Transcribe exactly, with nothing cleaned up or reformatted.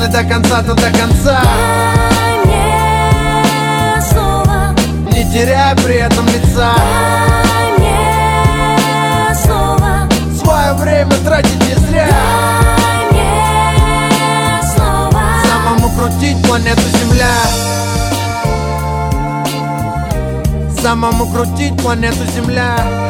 Если до конца, то до конца. Дай мне слово, не теряя при этом лица. дай мне слово, Свое время тратить не зря. дай мне слово. Самому крутить планету Земля. Самому крутить планету Земля.